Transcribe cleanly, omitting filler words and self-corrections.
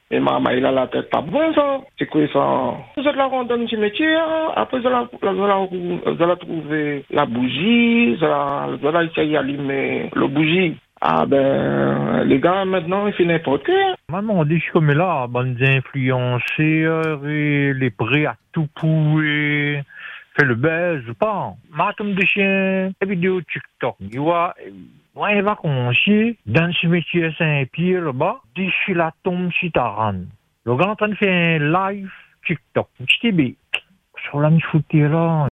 Et maman, il a la tête pas bonne, ça. C'est quoi ça? Vous êtes là, on donne un cimetière. Après, vous allez trouver la bougie. Vous allez essayer d'allumer le bougie. Ah ben, les gars, maintenant, ils font n'importe quoi. Maintenant, on dit comme là, bonnes influenceurs et les prêts à tout pouvoir. Fait le buzz ou pas. Matum de chien, la vidéo TikTok, tu vois. Ouais, il va commencer dans ce métier Saint-Pierre là-bas, d'ici la tombe si t'arran. Le grand en train de faire un live TikTok. Je dis, sur la mi là.